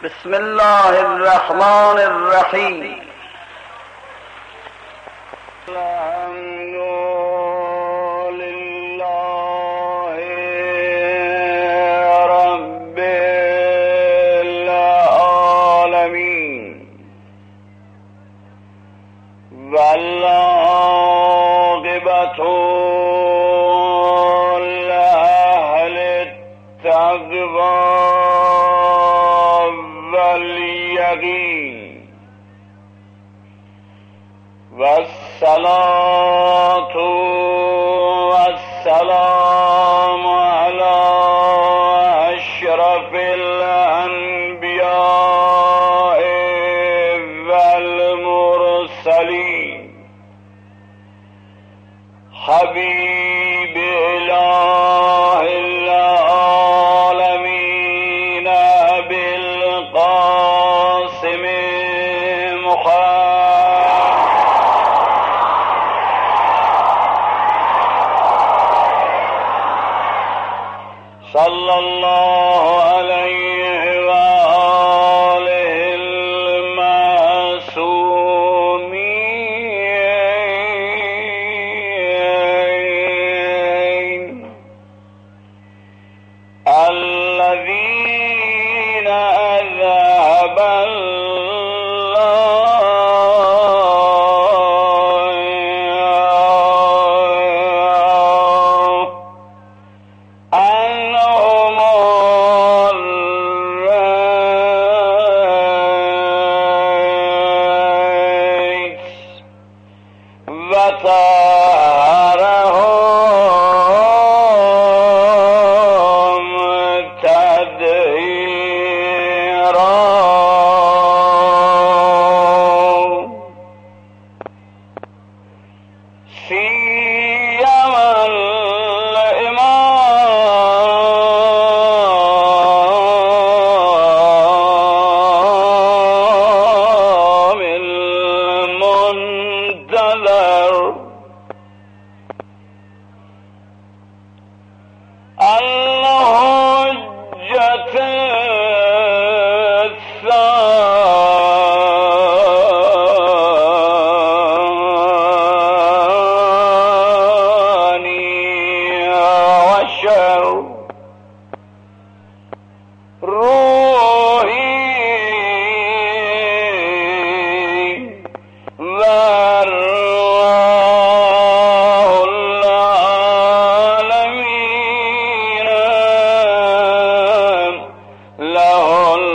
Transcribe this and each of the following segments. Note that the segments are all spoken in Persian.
بسم الله الرحمن الرحیم. الحمد لله رب العالمین والعاقبة لأهل التقوى واليقين والصلاة والسلام على أشرف الأنبياء والمرسلين حبيب إله العالمين أبي القاسم محمد صلى الله عليه وآله المعصومين الذين أذهب الله عنهم الرجس وطهرهم تطهيرا. سيما الإمام المنتظر الحجة الثاني عشر روحي وأرواح العالمين له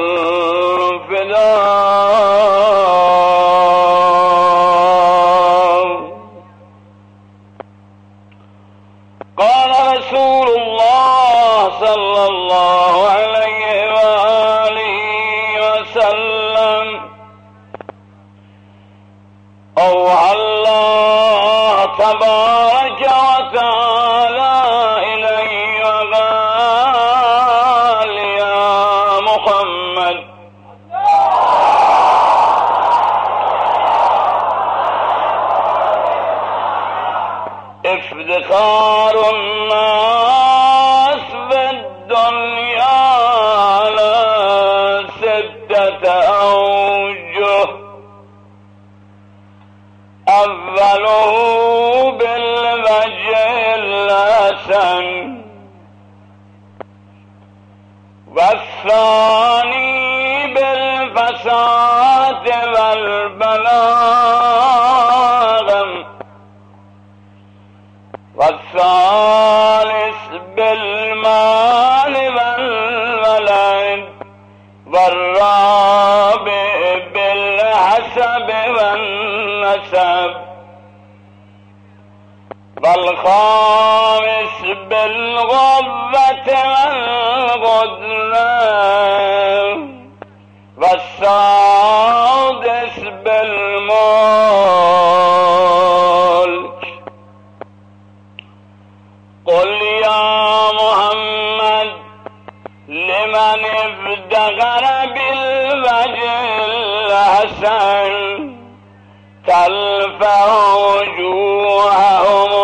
الفداء. قال رسول الله صلى الله عليه وآله وسلم أوحى الله تبارك وتعالى إلي وقال يا محمد افتخار الناس في الدنيا على 6 أوجه. أوله بالوجه الحسن والثاني بالفساد والبلاغة والثالث بالمال والولد والرابع بالحسب والنسب والخامس بالغبة والقدرة والسادس بالملك. قل يا محمد لمن افتخر بالوجه الحسن تلفح وجوههم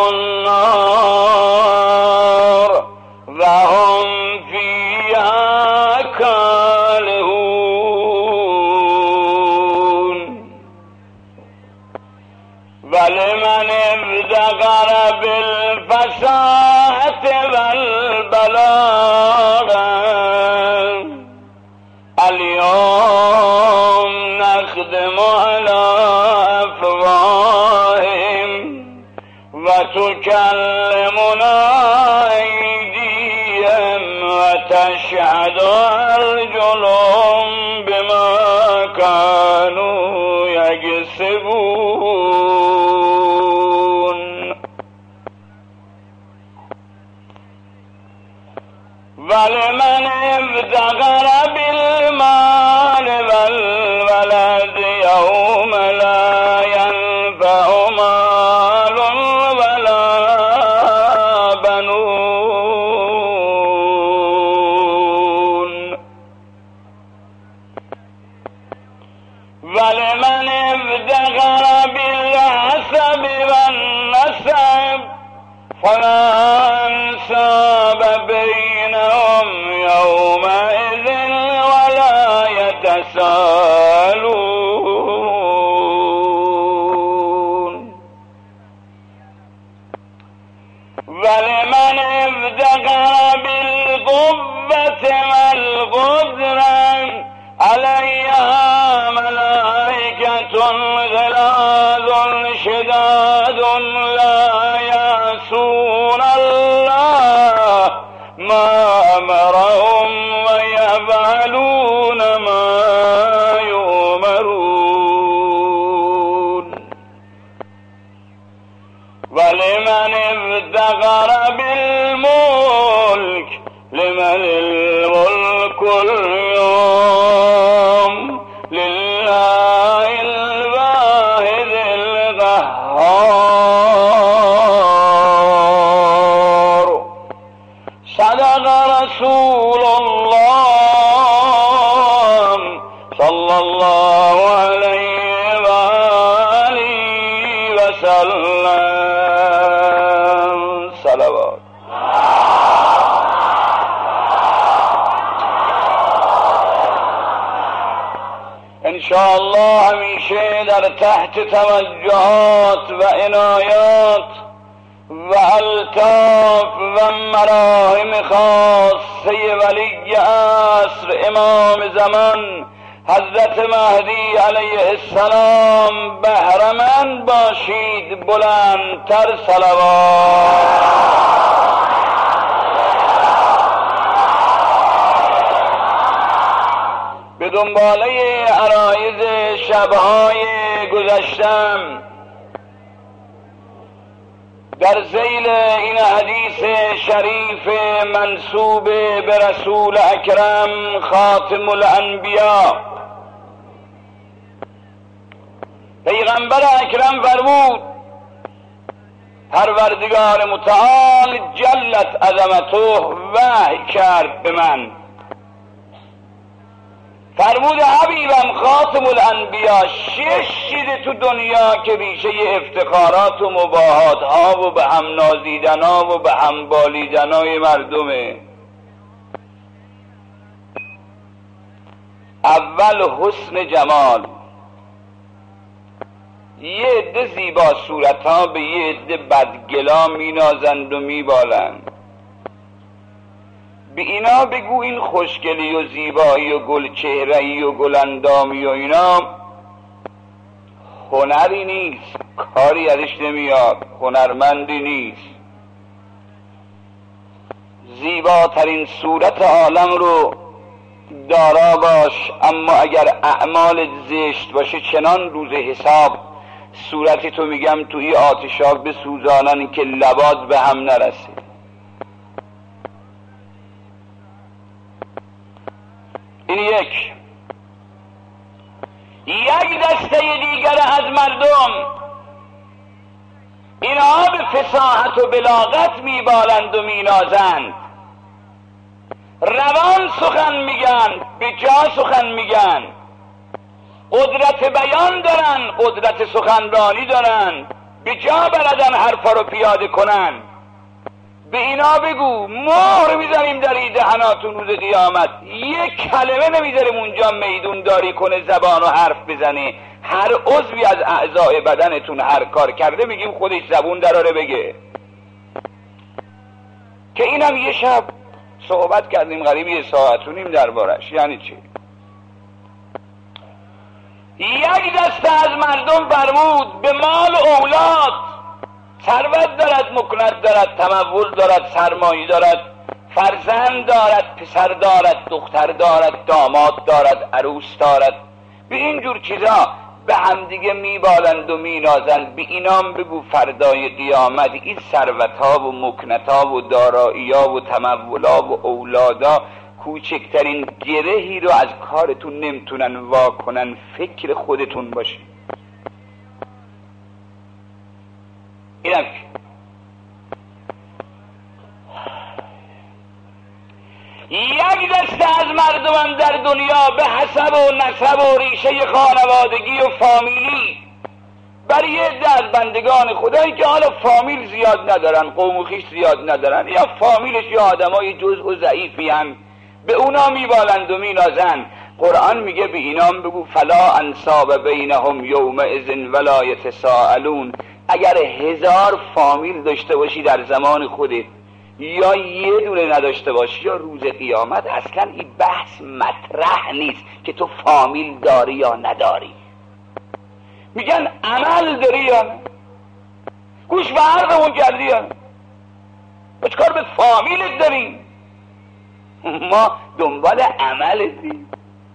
النار وهم فيها كالهون. ابتغر بالفصاحة والبلاغة اليوم نخدم على أفواههم وتكلمنا أيديهم وتشهد أرجلهم بما كانوا يكسبون ولمن ابتغر بالمال والولد يوم لا ينفع مال ولا بنون ولمن ابتغر بالحسب والنسب فلا انساب بينهم يومئذ ولا يتساءلون ولمن ابتغر بالقوة والقدرة عليها ملائكة غلاظ شداد لا يعصون الله ما أمرهم ويفعلون ما يؤمرون ولمن ابتغر بالملك لمن الملك اليوم لله الواحد القهار صدق رسول الله صلى الله عليه وآله وسلم صلوات. انشاءالله همیشه در تحت توجهات و عنایات و الطاف و مراهم خاصه ولی عصر امام زمان حضرت مهدی علیه السلام بهره‌مند باشید. بلندتر صلوات. به دنباله عرایض شبهای گذشتم در ذیل این حدیث شریف منسوب به رسول اکرم خاتم الانبیا، پیغمبر اکرم فرمود پروردگار متعال جلت عظمته وحی کرد به من، فرمود حبیبم خاتم الانبیا 6 چیز تو دنیا که ریشه افتخارات و مباهات ها و به هم نازیدن ها و به هم بالیدن های مردمه. اول حسن جمال، یه عده زیبا صورت ها به یه عده بدگلا می نازند و می بالند. به اینا بگو این خوشگلی و زیبایی و گل چهره‌ای و گلندامی و اینا هنری نیست، کاری ازش نمیاد، هنرمندی نیست. زیباترین صورت عالم رو دارا باش، اما اگر اعمال زشت باشه چنان روز حساب صورتی تو میگم توی آتشاب بسوزانن که لبات به هم نرسه. این یک دسته دیگر از مردم اینها به فصاحت و بلاغت میبالند و مینازند، روان سخن میگن، به جا سخن میگن، قدرت بیان دارن، قدرت سخنرانی دارن، به جا بلدن حرفا رو پیاده کنن. به اینا بگو مهر میزنیم در این دهناتون روز قیامت، یک کلمه نمیذاریم اونجا میدون داری کنه زبان و حرف بزنه. هر عضوی از اعضای بدنتون هر کار کرده میگیم خودش زبون دراره بگه. که اینم یه شب صحبت کردیم قریب 1 ساعت و نیم دربارش. یعنی چی؟ یک دسته از مردم فرمود به مال و اولاد، ثروت دارد، مکنت دارد، تمول دارد، سرمایه دارد، فرزند دارد، پسر دارد، دختر دارد، داماد دارد، عروس دارد، به اینجور چیزا به همدیگه میبالند و مینازند. به اینام بگو فردای قیامت این ثروت‌ها و مکنت‌ها و دارایی‌ها و تمولا و اولادا کوچکترین گرهی رو از کارتون نمیتونن واکنن. فکر خودتون باشید. اینم یک دسته از مردم در دنیا به حسب و نسب و ریشه خانوادگی و فامیلی برای یه عده از بندگان خدایی که حالا فامیل زیاد ندارن، قوم و خویش زیاد ندارن، یا فامیلش یا آدمای جزء و ضعیفی هن، به اونا میبالند و مینازن. قرآن میگه به اینام بگو فلا انساب بینهم یومئذ ولا یتساءلون. اگر 1000 فامیل داشته باشی در زمان خودت یا یه دونه نداشته باشی یا روز قیامت، اصلا این بحث مطرح نیست که تو فامیل داری یا نداری. میگن عمل داری یا نه، گوش به حرفمون کردی یا نه، چکار به فامیلت داریم؟ ما دنبال عملتیم.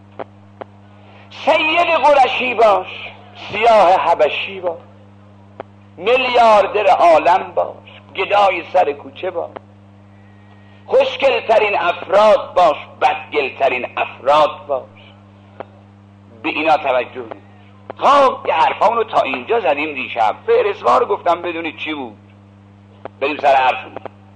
سید قرشی باش، سیاه حبشی باش، میلیاردر عالم باش، گدای سر کوچه باش، خوشگلترین افراد باش، بدگلترین افراد باش، به اینا توجه نید. خب یه حرفامونو تا اینجا زدیم دیشب. فهرستوار گفتم بدونید چی بود. بریم سر حرفمون.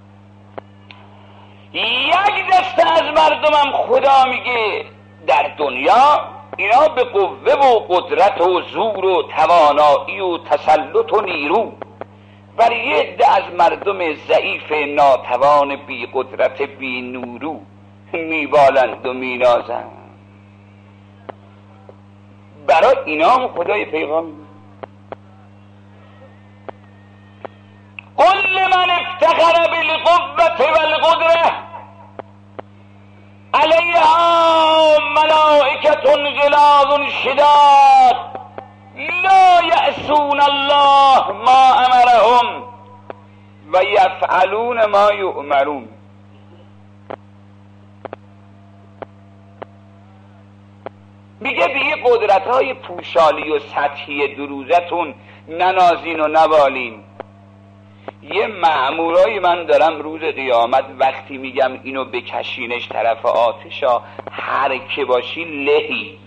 یک دسته از مردمم خدا میگه در دنیا اینا به قوه و قدرت و زور و توانایی و تسلط و نیرو، برای یه عده از مردم ضعیف ناتوان بی قدرت بی نورو میبالند و مینازند. برای اینا هم خدای پیغام قل لمن افتخر بالقوة والقدرة علیها ملائکة غلاظ شداد لا یعصون الله ما امرهم و یفعلون ما یؤمرون. میگه به یه قدرت‌های پوشالی و سطحی دروزتون ننازین و نبالین. یه مأمورایی من دارم روز قیامت وقتی میگم اینو بکشینش طرف آتشا، هر که باشی لهی.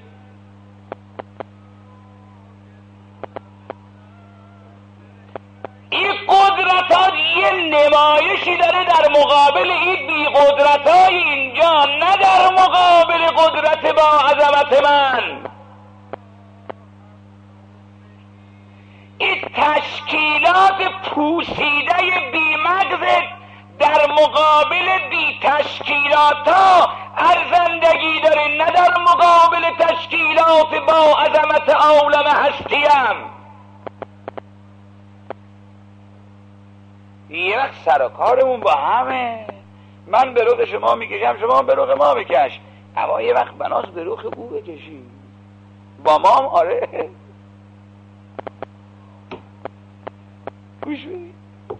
این قدرت ها یه نمایشی داره در مقابل این بی قدرت های اینجا، نه در مقابل قدرت با عظمت من. این تشکیلات پوسیده بی مغز در مقابل بی تشکیلات ها ارزندگی داره، نه در مقابل تشکیلات با عظمت عالم هستیم. یه وقت سر و کارمون با همه، من به رخ شما میکشم، شما به رخ ما بکش، اما یه وقت بناس به رخ او بکشی. با ما هم آره. گوش بدید.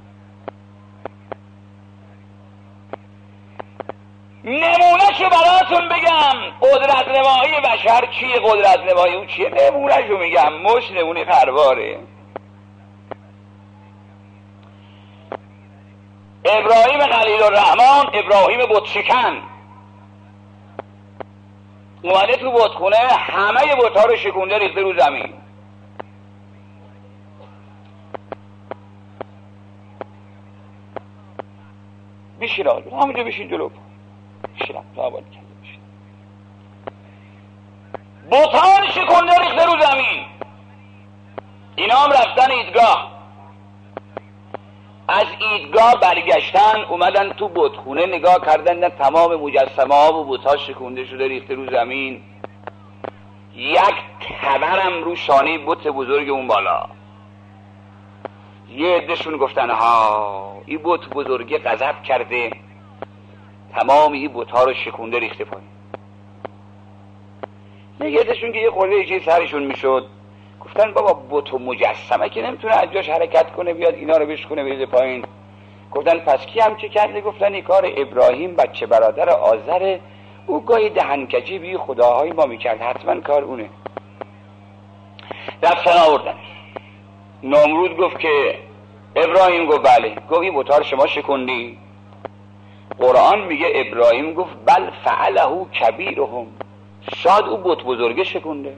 نمونهشو براتون بگم. قدرت نمایی بشر چیه؟ قدرت نمایی اون چیه؟ نمونهشو میگم. مش نمونه خرواره. ابراهیم خلیل الرحمن، ابراهیم بتشکن، اومده تو بتخونه، همه بت‌ها رو شکونده ریخته رو زمین. بشین آقا، همونجا بشین جلو. بشینم زبان کرده بشین. بت‌ها رو شکونده ریخته رو زمین. اینا هم رفتن ایدگاه. از ایدگاه برگشتن، اومدن تو بتخونه نگاه کردن، تمام مجسمه ها و بت‌ها شکونده شده ریخته رو زمین. یک تبرم رو شانه بت بزرگ اون بالا. یه عدهشون گفتن ها این بت بزرگی غضب کرده، تمام این بت‌ها رو شکونده ریخته پایین. یه عدهشون که یه خورده چیز سرشون میشد گفتن بابا بت و مجسمه که نمیتونه از جاش حرکت کنه بیاد اینا رو بشکونه بریزه پایین. گفتن پس کی هم چه کرده؟ گفتن این کار ابراهیم بچه برادر آزره، او گاهی دهنکجی بی خداهای ما میکرد، حتما کار اونه. رفتن آوردنش. نمرود گفت که ابراهیم گفت بله. گفت این بت‌ها رو شما شکوندی؟ قرآن میگه ابراهیم گفت بل فعله کبیرهم، شاید او بت بزرگه شکونده.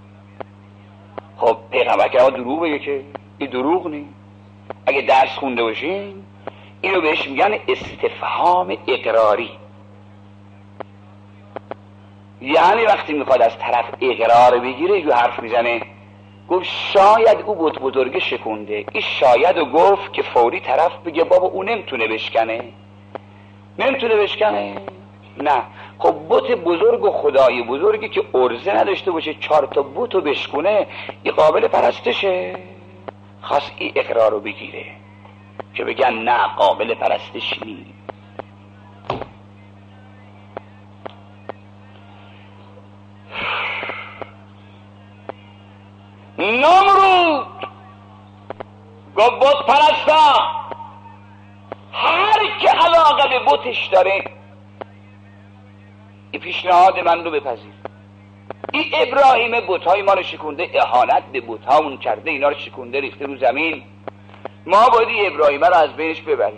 خب پیغمبر که دروغ بگه که این دروغ نی. اگه درس خونده باشین اینو بهش میگن استفهام اقراری، یعنی وقتی میخواد از طرف اقرار بگیره یه حرف میزنه. گفت شاید او بت بزرگه شکونده. این شاید رو گفت که فوری طرف بگه بابا او نمیتونه بشکنه. نمیتونه بشکنه؟ نه. خب بت بزرگ و خدای بزرگی که ارزه نداشته باشه 4 تا بت رو بشکونه، این قابل پرستشه؟ خواست این اقرار رو بگیره که بگن نه قابل پرستش نیست. نمرود گفت بت پرستا هر که علاقه به بتش داره این پیشنهاد من رو بپذیر. این ابراهیم بت‌های ما رو شکونده، اهانت به بت‌هامون کرده، اینا رو شکونده ریخته رو زمین، ما باید این ابراهیم رو از بینش ببریم،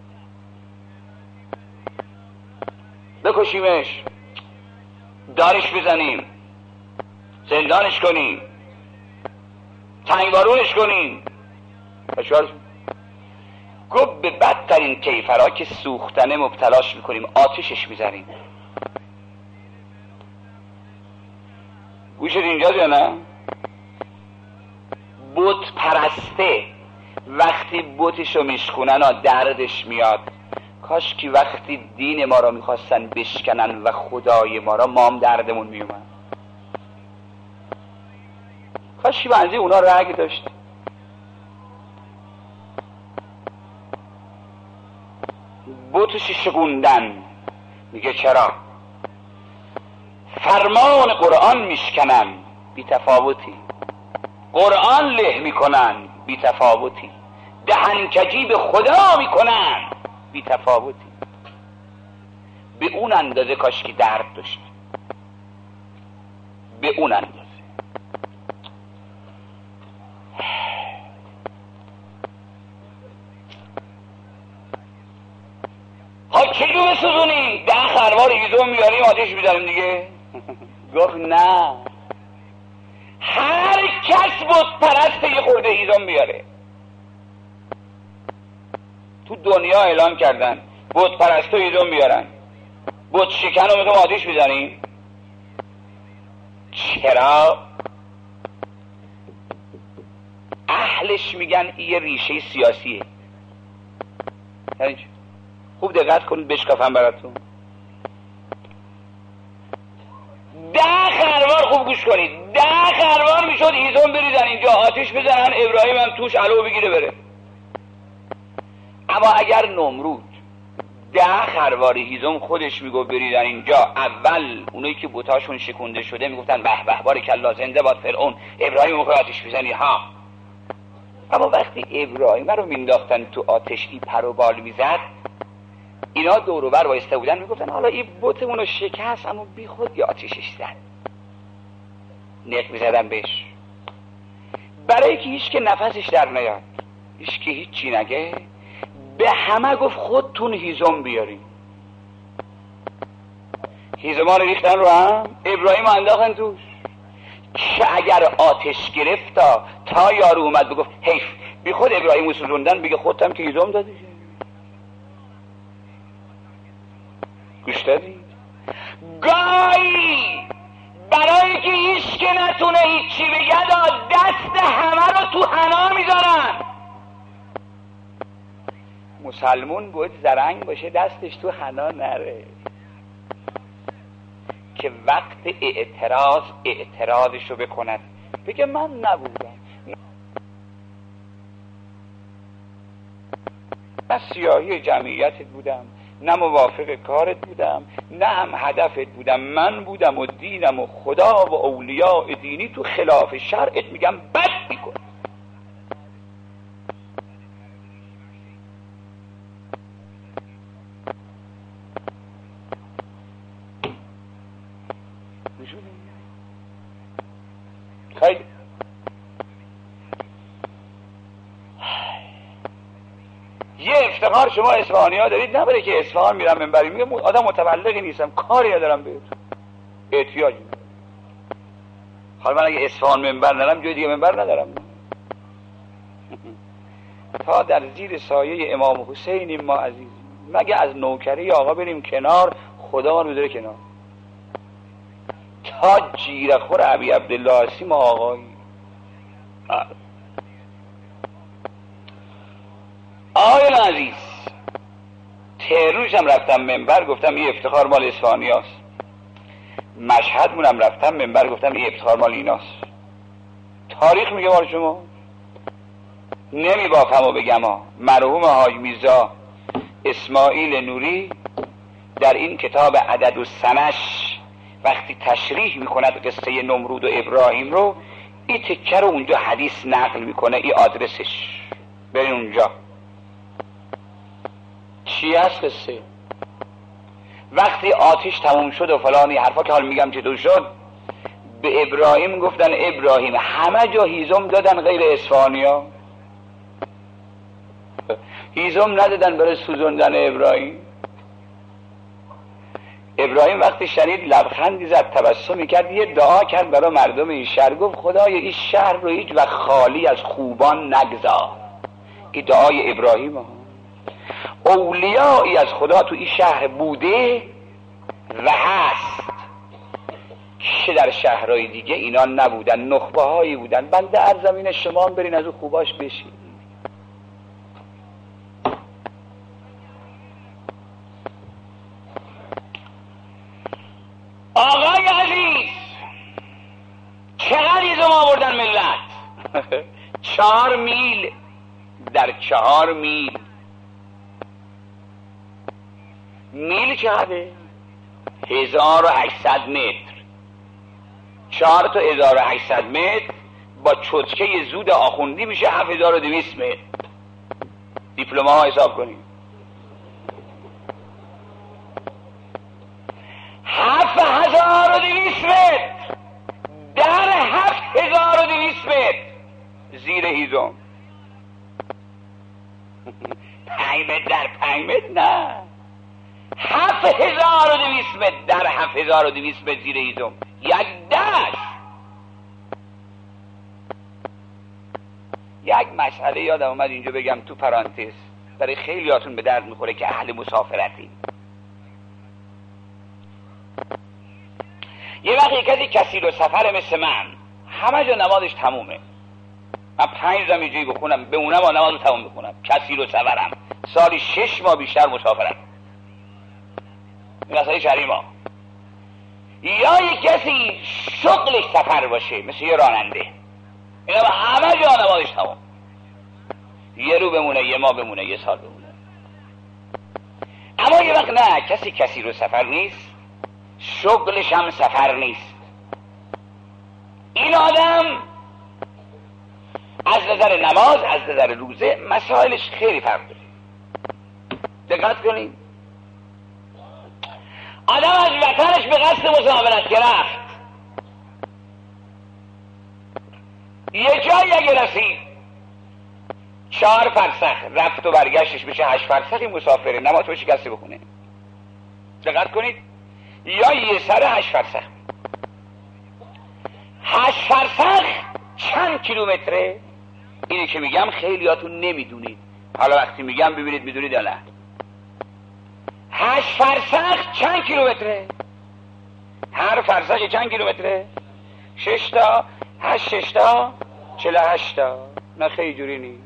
بکشیمش، دارش بزنیم، زندانش کنیم، تنگبارونش کنیم. گفت به بدترین کیفرها که سوختنه مبتلاش میکنیم، آتشش میزنیم. گوشت اینجاست یا نه؟ بت پرسته وقتی بتشو میشکنن دردش میاد. کاش که وقتی دین ما را میخواستن بشکنن و خدای ما را، ما هم دردمون میومد. کاش که بنزی اونا رگ داشت. بتش شکوندن. میگه چرا؟ فرمان قرآن میشکنن بی تفاوتی، قرآن له میکنن بی تفاوتی، دهنکجی به خدا میکنن بی تفاوتی. به اون اندازه کاش که درد داشت، به اون اندازه. ها چجور بسوزونیم؟ 10 خروار هیزم میاریم آتش میزنیم دیگه؟ گفت نه، هر کس بت پرست یه خورده هیزم بیاره. تو دنیا اعلان کردن بت پرست هیزم بیارن، بت شکن رو میتونم آتش بزنیم. چرا؟ اهلش میگن این ریشه سیاسیه. یعنی خوب دقت کنید بشکافم براتون. 10 خروار، خوب گوش کنید، 10 خروار میشد هیزم بریزن اینجا، آتش بزنن، ابراهیم هم توش علو بگیره بره. اما اگر نمرود 10 خروار هیزم خودش میگو بریزن اینجا، اول اونایی که بتاشون شکونده شده میگفتن به به بارکالله زنده باد فرعون، ابراهیم رو آتش بزنی ها. اما وقتی ابراهیم رو مینداختن تو آتش، ای پر و بال میزد، اینا دور و بر وایسته بودن میگفتن حالا این بتمون رو شکست اما بی خود یا آتشش زد. نق میزدن بهش، برای که هیچ که نفسش در نیاد، هیچ که هیچی نگه، به همه گفت خودتون هیزم بیارین. هیزمان رو ریختن رو هم، ابراهیم انداختن توش که اگر آتش گرفت تا یارو اومد بگفت حیف، بی خود ابراهیم رو سوزوندن، بگه خودتم که هیزم دادی. گوش دادید؟ گاهی برای که هیچ که نتونه هیچی بگه دست همه رو تو حنا میذارن. مسلمون باید زرنگ باشه دستش تو حنا نره، که وقت اعتراضشو بکند بگه من نبودم، نه سیاهی جمعیتت بودم، نه موافق کارت بودم، نه هم هدفت بودم، من بودم و دینم و خدا و اولیاء دینی تو خلاف شرعت میگم بد میکن. خیلی یه افتخار شما اصفهانی ها دارید، نبره که اصفهان میرم منبری میگم آدم متبلغی نیستم، کاری ندارم بهت، احتیاجی ندارم. حالا من اگه اصفهان منبر ندارم جای دیگه منبر ندارم. تا در زیر سایه امام حسینیم ما عزیزیم، مگه از نوکری آقا بریم کنار، خدا رو داره کنار. تا جیرخور ابی عبدالله هستیم ما آقایی. آقایان عزیز، تهرونش هم رفتم منبر گفتم این افتخار مال اصفهانی هست، مشهد مونم رفتم منبر گفتم این افتخار مال ایناست. تاریخ میگه مال شما، نمی بافم و بگم ها. مرحوم حاج میرزا اسماعیل نوری در این کتاب عدد و سنش وقتی تشریح میکند قصه نمرود و ابراهیم رو، این تکه رو اونجا حدیث نقل میکنه، این آدرسش، برین اونجا چی هست قصه. وقتی آتش تموم شد و فلانی حرفا که حال میگم چطور شد، به ابراهیم گفتن ابراهیم، همه جا هیزم دادن غیر اصفهانیا، هیزم ندادن برای سوزوندن ابراهیم. ابراهیم وقتی شنید لبخندی زد، تبسمی کرد، یه دعا کرد برای مردم این شهر، گفت خدای این شهر رو هیچ وقت خالی از خوبان نگذار. این دعای ابراهیم ها. اولیایی از خدا تو این شهر بوده و هست که در شهرهای دیگه اینا نبودن، نخبه هایی بودن. بنده عرضم اینه شما هم برین از اون خوباش بشین. آقای عزیز، چقدر ایزم آوردن ملت؟ 4 میل در 4 میل. میل چقدره؟ 1800 متر. 4 تا 1800 متر با چتکه زود آخوندی میشه 7200 متر. دیپلمه ها حساب کنید. 7200 متر در 7200 متر زیر هیزم. 5 متر در 5 متر نه، 7200 متر در 7200 متر زیر هیزم، یک دشت. یک مسئله یادم اومد اینجا بگم تو پرانتز، برای خیلیاتون به درد میخوره که اهل مسافرتی. یه وقتی کسی رو سفر مثل من، همه جا نمازش تمومه، من 5 زمینجوی بخونم بمونم و نماز رو تموم بخونم، کسی رو سفرم، سالی 6 ماه بیشتر مسافرم، این مسئله شهری ما. یا یک کسی شغلش سفر باشه مثل یه راننده، اینا همه جا نمازش تموم، یه رو بمونه، یه ماه بمونه، یه سال بمونه. اما یه وقت نه، کسی رو سفر نیست، شغلش هم سفر نیست. این آدم از نظر نماز، از نظر روزه، مسائلش خیلی فرق داره. دقت کنید، آدم از وطنش به قصد مسافرت که رفت، یه جایی اگه رسید 4 فرسخ رفت و برگشتش بشه 8 فرسخی مسافره، نماز رو شکسته بخونه. دقت کنید، یا یه سر 8 فرسخ. 8 فرسخ چند کیلومتره؟ اینی که میگم خیلیاتون نمیدونید، حالا وقتی میگم ببینید میدونید یا نه. 8 فرسخ چند کیلومتره؟ هر فرسخی چند کیلومتره؟ 6 تا 8 6 تا 48 تا. نه خیلی جوری نیست.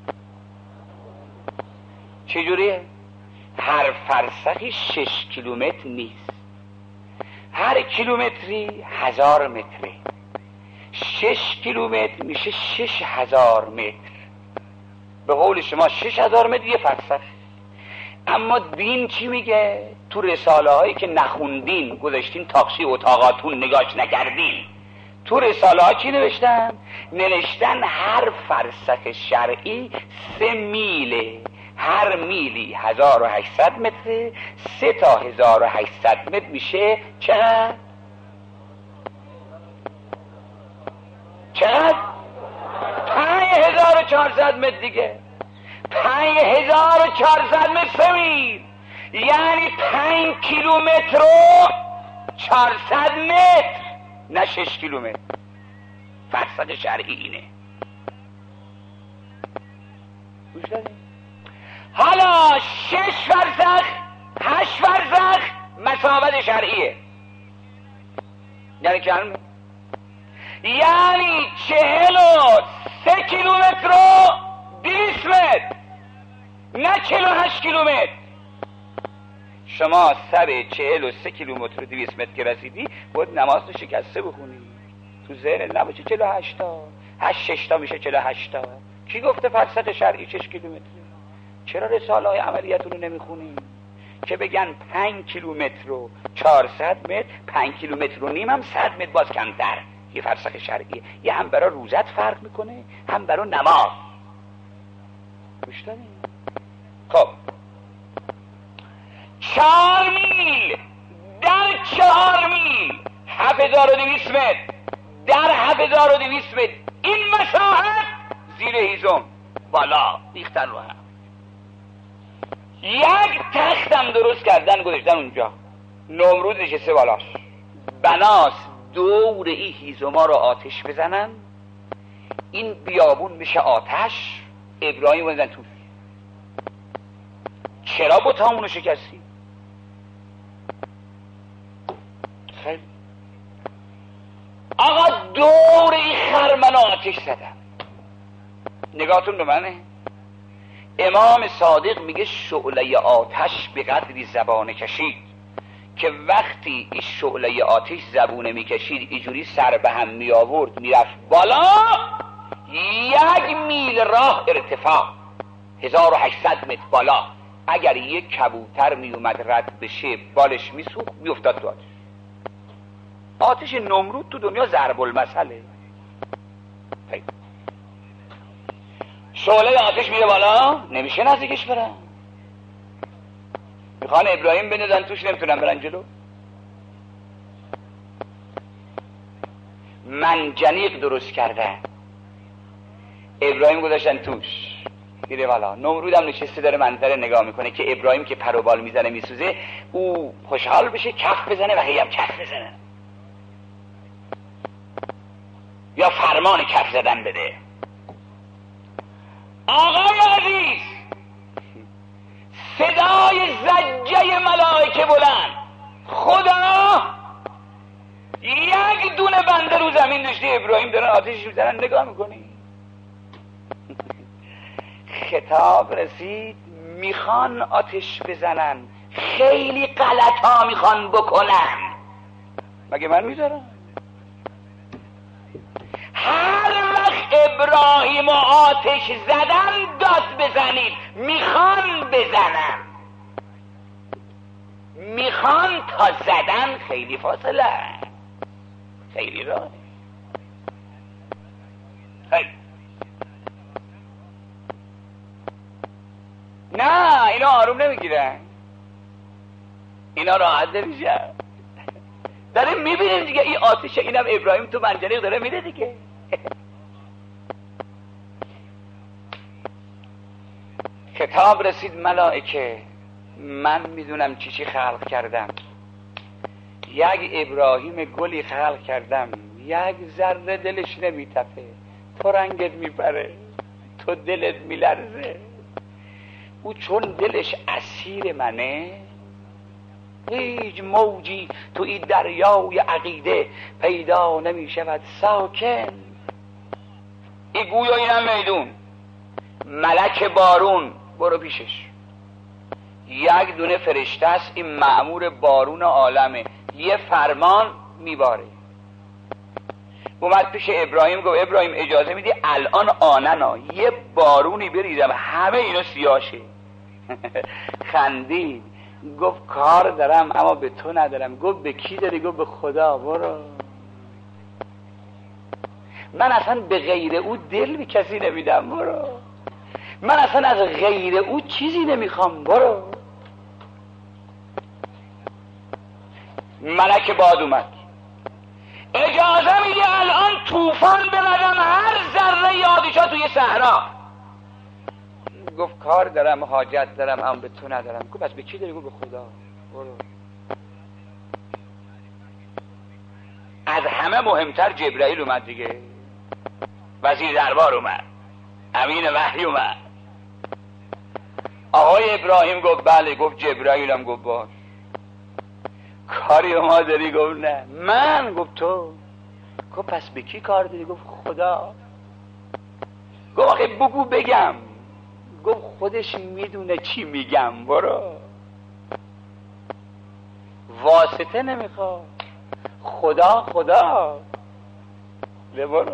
چه جوریه؟ هر فرسخی 6 کیلومتر نیست، هر کیلومتری 1000 متره. 6 6 کیلومتر میشه 6000 متر. به قول شما 6000 متر یه فرسخ. اما دین چی میگه؟ تو رساله هایی که نخوندین، گذاشتین تاقچه اتاقاتون نگاش نکردین، تو رساله ها چی نوشتن؟ نوشتن هر فرسخ شرعی 3 میله، هر میلی 1800 متر، 3 تا 1800 متر میشه چقدر؟ 5400 متر دیگه. 5400 متر 3 میل، یعنی 5 کیلومتر و 400 متر، نه 6 کیلومتر. فرسخ شرعی اینه. گوش دادی؟ حالا 6 فرسخ 8 فرسخ مسافت شرعیه، یعنی کم، یعنی 43 کیلومتر و 200 متر، نه 48 کیلومتر. شما سر 43 کیلومتر و 200 متر که رسیدی باید نماز رو شکسته بخونی، تو ذهنت نباشه 48 تا 8 تا میشه 48 تا. کی گفته فرسخ شرعی 6 کیلومتر؟ چرا رساله های عملیاتون رو نمیخونی که بگن 5 کیلومتر و 400 متر، 5 کیلومتر و نیم هم 100 متر باز کمتر، یه فرسخ شرعیه. یه هم برای روزت فرق میکنه، هم برای نماز. گوش دادی؟ خب 4 میل در 4 میل 7200 متر در 7200 متر، این مساحت زیر هیزم بالا ریختن رو هم. یک تختم درست کردن گذاشتن اونجا، نمرود نشسته بالاش، بناس دور این هیزما رو آتش بزنن، این بیابون میشه آتش، ابراهیم بزن توش. چرا بتامونو شکستی؟ خیلی آقا دور این خرمن آتش زدن. نگاهتون به منه. امام صادق میگه شعله آتش به قدری زبانه کشید که وقتی این شعله آتش زبونه میکشید اینجوری سر به هم میآورد میرفت بالا، 1 میل راه ارتفاع 1800 متر بالا. اگر یک کبوتر میومد رد بشه بالش میسوخت میافتاد تو آتش. آتش نمرود تو دنیا ضرب المثله. شعله آتش میره بالا، نمیشه نزدیکش برن، میخوان ابراهیم بندازن توش، نمیتونن برن جلو. منجنیق درست کردن، ابراهیم گذاشتن توش، میره بالا. نمرود هم نشسته داره منظره نگاه میکنه که ابراهیم که پر و بال میزنه میسوزه، او خوشحال بشه کف بزنه و هی هم کف بزنه، یا فرمان کف زدن بده. آقای عزیز، صدای زجه ملائکه بلند، خدا یک دونه بنده رو زمین داشته، ابراهیم دارن آتیش میزنن، نگاه میکنی. خطاب رسید، میخوان آتش بزنن، خیلی غلط ها میخوان بکنن، مگه من میذارم؟ هر وقت ابراهیم و آتش زدن داد بزنید، میخوان بزنن، میخوان تا زدن خیلی فاصله، خیلی راه. خیلی نه، اینا آروم نمیگیرن، اینا راحت نمیشن. داره میبینیم دیگه این آتش، اینم ابراهیم تو منجنیق داره میره دیگه. خطاب رسید، ملائکه من میدونم چی خلق کردم. یک ابراهیم گلی خلق کردم، یک ذره دلش نمیتپه، تو رنگت میبره، تو دلت میلرزه. او چون دلش اسیر منه، هیچ موجی تو این دریای عقیده پیدا نمیشود ساکن. این گویا اینم میدون، ملک بارون برو پیشش، یک دونه فرشته است، این مأمور بارون عالمه، یه فرمان میباره. اومد پیش ابراهیم گفت ابراهیم اجازه میدی الان آننا یه بارونی بریزم همه اینا سیاشه. خندید گفت کار دارم اما به تو ندارم. گفت به کی داری؟ گفت به خدا. برو، من اصلا به غیر او دل به کسی نمیدم. برو، من اصلا از غیر او چیزی نمیخوام. برو. ملک باد اومد، اجازه میدی الان طوفان ببرم هر ذره یادشا توی صحرا؟ گفت کار دارم، حاجت دارم اما به تو ندارم. گفت بس به کی داری؟ گفت به خدا. برو. از همه مهمتر جبرائیل اومد دیگه، وزیر دربار اومد، امین وحی اومد. آقای ابراهیم گفت بله. گفت جبرائیلم. گفت باش. کاری ما داری؟ گفت نه. من؟ گفت تو. گفت پس به کی کار داری؟ گفت خدا. گفت آخه بگو بگم. گفت خودش میدونه چی میگم. برو، واسطه نمیخواد، خدا خدا. برو.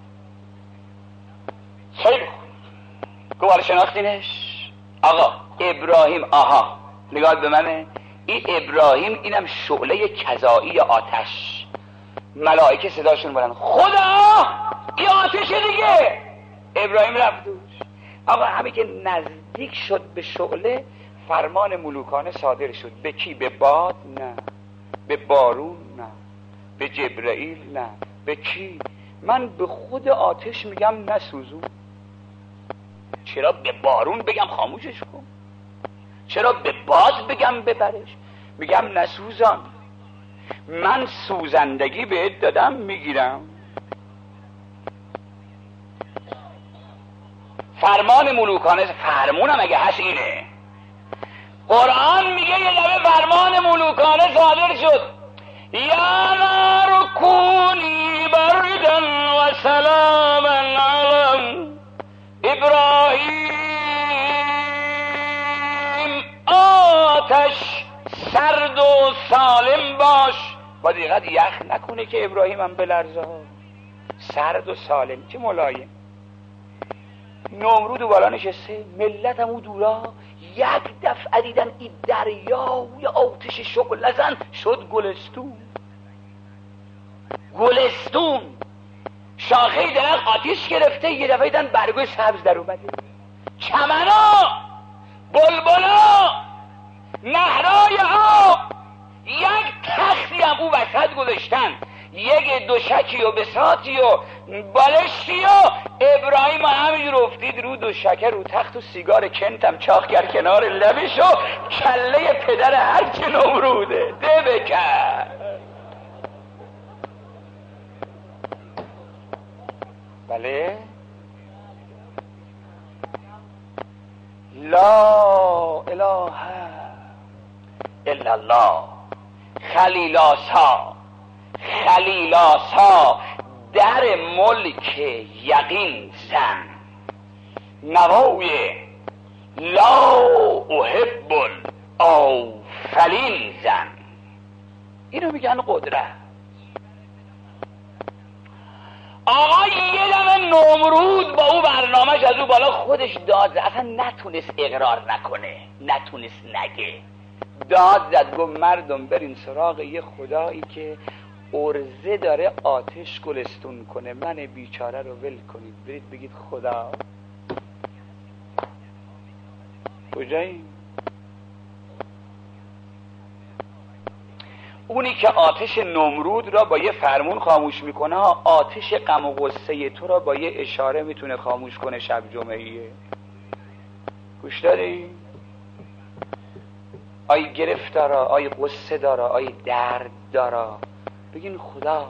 خیلی گفت حالا شناختینش؟ آقا ابراهیم. آها نگاه به منه. این ابراهیم اینم شعله کذایی آتش. ملائکه صداشون بلند خدا این آتش دیگه. ابراهیم رفت دوش. آقا همین که نزدیک شد به شعله فرمان ملوکانه صادر شد. به کی؟ به باد؟ نه. به بارون؟ نه. به جبرائیل؟ نه. به کی؟ من به خود آتش میگم نسوزون. چرا به بارون بگم خاموشش کن؟ چرا به باد بگم ببرش؟ میگم نسوزان. من سوزندگی بهت دادم میگیرم. فرمان ملوکانه. فرمونم اگه هست اینه. قرآن میگه یه دفعه فرمان ملوکانه صادر شد. یا نار کونی بردا و سلاما علی ابراهیم. آتش سرد و سالم باش. با دقیقت یخ نکنه که ابراهیم هم بلرزه ها. سرد و سالم چه ملایم. نمرود و بالا نشسته، ملت هم او دورا یک دفعه دیدن این دریای آتش شعله زن شد گلستون. گلستون شاخه درخت آتش گرفته، یه دفعه دیدن برگوی سبز در اومده. چمنا، بلبلا، نهرای آب. یک تختی هم او وسط گذاشتن، یک دوشکی و بساطی و بالشتی و ابراهیم همینجور افتید رو دوشکه رو تخت و سیگار کنتم چاق کرد کنار لبش و کله پدر هر که نمروده ده بکرد. بله لا اله الا الله. خلیلاسا در ملک یقین زن. نوای لا احب الاولین زن. اینو میگن قدرت. آقا یه دم نمرود با او برنامهش از او بالا خودش داد زد. اصلا نتونست اقرار نکنه، نتونست نگه. داد زد گفت مردم برین سراغ یه خدایی که ارزه داره آتش گلستون کنه، من بیچاره رو ول کنید، برید بگید خدا. کجایی؟ اونی که آتش نمرود را با یه فرمون خاموش میکنه، آتش غم و غصه تو را با یه اشاره میتونه خاموش کنه شب جمعیه. گوش داری؟ آی گرفتارا، آی غصه دارا، آی درد دارا، بگین خدا.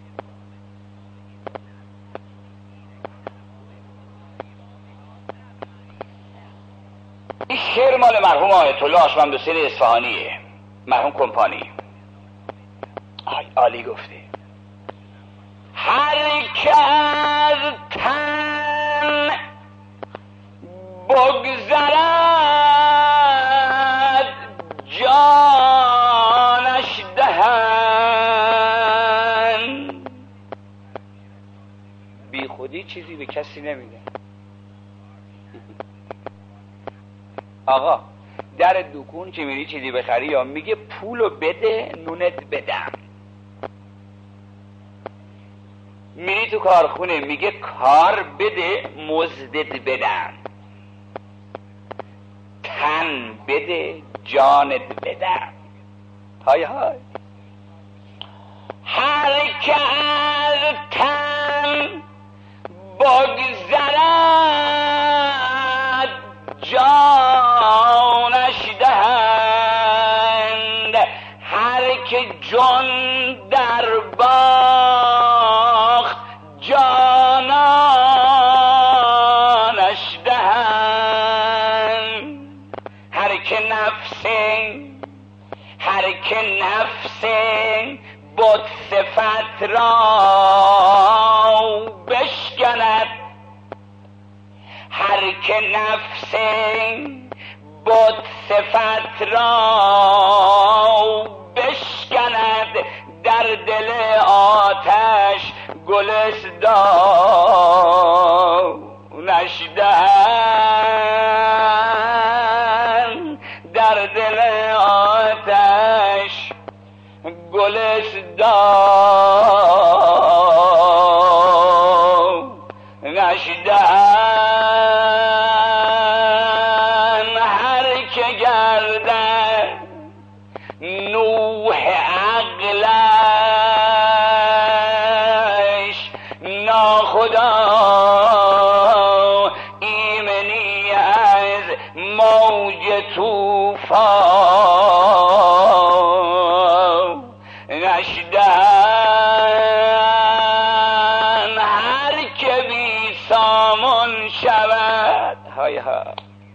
این شعر مال مرحوم آیت الله هاشم‌الدوسری اصفهانیه، مرحوم کمپانی. عالی گفته. هر که از تن بگذرد جانش دهن. بی خودی چیزی به کسی نمیده. آقا در دکون که میری چیزی بخری یا میگه پولو بده نونت بدم، میری تو کارخونه میگه کار بده مزدت بدم، تن بده جانت بدم. های های هر که از تن بگذرد جانش دهند، هر که جان در باخت جانانش دهند، هر که نفس بت صفت را بشکند، هر که نفس بت صفت را بشکند، در دل آتش گلستانش دهند، در دل آتش گلستانش دهند، هر که گردد نوح عقلش ناخدا، ایمنی از موج طوفان نشدن، هر که بی سامان شود، های ها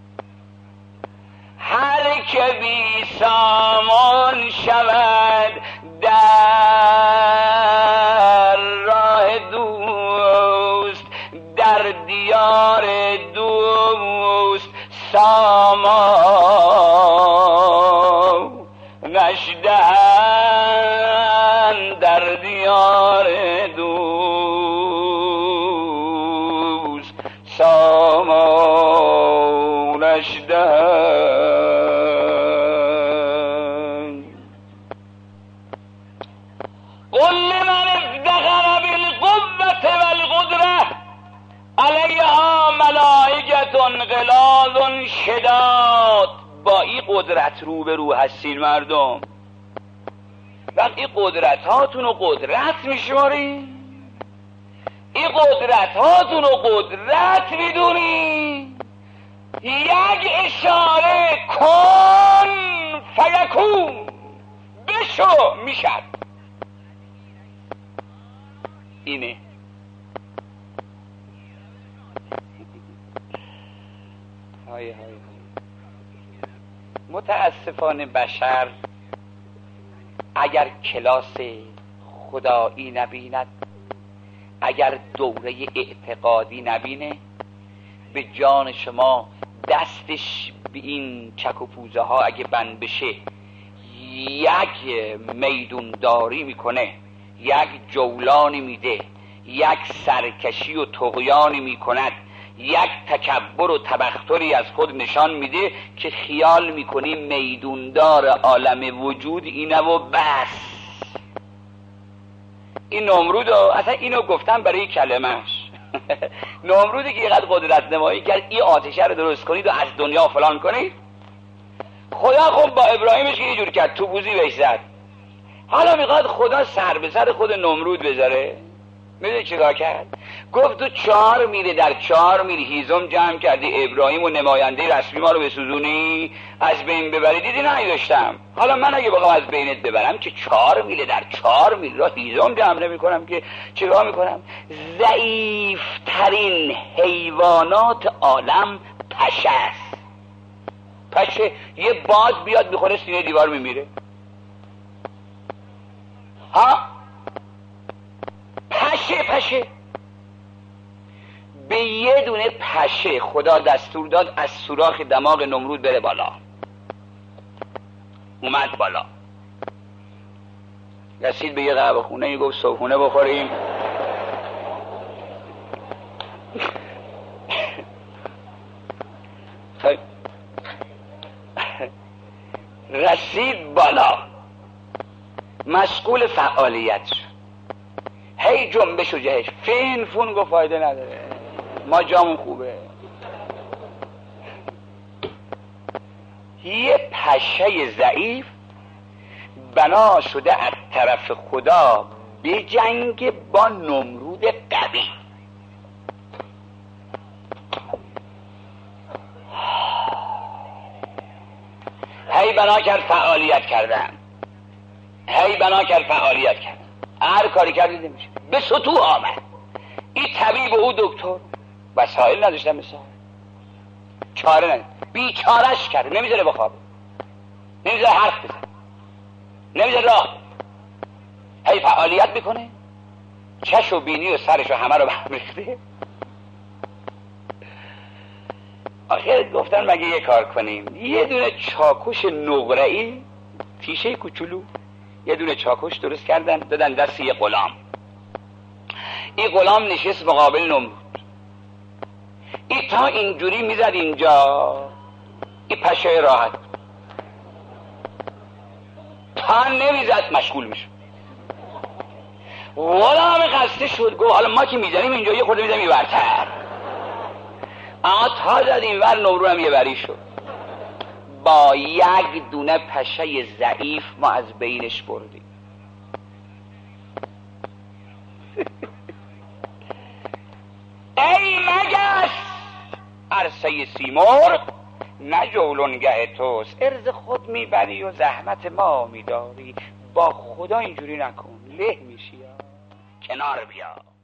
هر که بی سامان شود در راه دوست، در دیار دوست سامان نشدن، در دیار دوست سامان نشدن. قل لمن افتخر بالقوة والقدرة علیها ملائکة غلاظ شداد. با این قدرت روبرو هستین مردم، وقتی قدرت هاتون رو قدرت میشماری، این قدرت هاتون رو قدرت میدونی، یک اشاره کن فیکون بشو میشد. اینه های های. متاسفانه بشر اگر کلاس خدایی نبیند، اگر دوره اعتقادی نبینه، به جان شما دستش به این چک و پوزه ها اگه بند بشه یک میدونداری میکنه، یک جولانی میده، یک سرکشی و طغیانی میکند، یک تکبر و تبختری از خود نشان میده که خیال میکنی میدوندار عالم وجود اینه و بس. این نمرود اصلا اینو گفتم برای کلمش نمرودی که اینقدر قدرت نمایی کرد این آتشه رو درست کنید و از دنیا فلان کنید، خدا خب با ابراهیمش که یه جور کرد تو بوزی بهش زد، حالا میخواد خدا سر به سر خود نمرود بذاره. میدونی چیکار کرد؟ گفت تو 4 میل در 4 میل هیزم جمع کردی ابراهیم و نماینده رسمی ما رو بسوزونی از بین ببری، دیدی نداشتم، حالا من اگه بخوام از بینت ببرم که 4 میل در 4 میل را هیزم جمع نمی کنم که چیکار میکنم؟ ضعیف ترین حیوانات عالم پشه است. پشه یه باد بیاد میخوره سینه دیوار میمیره. ها پشه به یه دونه پشه خدا دستور داد از سوراخ دماغ نمرود بره بالا. اومد بالا، رسید به یه قهوه خونه، گفت صبحونه بخوریم. رسید بالا، مشغول فعالیت شد، هی جنبش و جهش، فین فون گفت فایده نداره، ما جامون خوبه. یه پشه ضعیف بنا شده از طرف خدا به جنگ با نمرود قوی. هی بنا کرد فعالیت کردن، هی بنا کرد فعالیت کردن، هر کاری کردید نمیشه، به سطوح آمد. این طبیب و او دکتر وسایل نداشتن، مثال چاره نداشت، بیچارش کرد، نمیذاره بخوابه، نمیذاره حرف بزن، نمیذاره راه، هی فعالیت میکنه، چش و بینی و سرش و همه رو برمیخته. آخر گفتن مگه یه کار کنیم، یه دونه چاکوش نقره‌ای، تیشه کوچولو، یه دونه چاکوش درست کردن دادن دست یه غلام. این غلام نشست مقابل نمرود، این تا اینجوری میزد اینجا، این پشه راحت، تا نمیزد مشغول میشد. غلام خسته شد، گفت حالا ما که میزنیم اینجا یه خورده میزنیم اینورتر، اما تا زد اینور نمرود هم یه بری شد. با یک دونه پشه ضعیف ما از بینش بردیم. ای مگس عرصه سیمرغ، نه جولونگه توست، ارز خود میبری و زحمت ما میداری، با خدا اینجوری نکن، له میشی، کنار بیا.